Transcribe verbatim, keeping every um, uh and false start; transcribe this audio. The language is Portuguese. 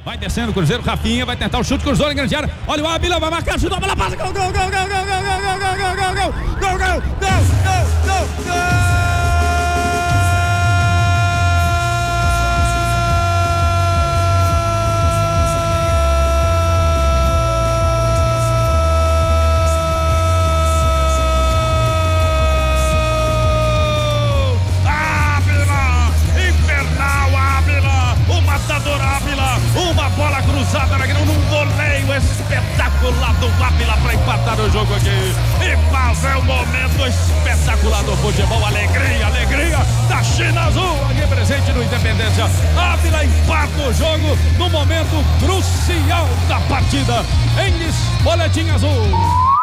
Vai descendo o Cruzeiro, Rafinha vai tentar o chute, cruzou na grande área. Olha o Ávila, vai marcar, chutou, a bola passa, gol, gol, gol, gol, gol, gol, gol, gol, gol, gol, gol, gol, gol, gol, gol, gol, gol. Uma bola cruzada na grama, num voleio espetacular do Ávila para empatar o jogo aqui. E fazer um momento espetacular do futebol. Alegria, alegria da China Azul aqui presente no Independência. Ávila empata o jogo no momento crucial da partida. Enes, Boletim Azul.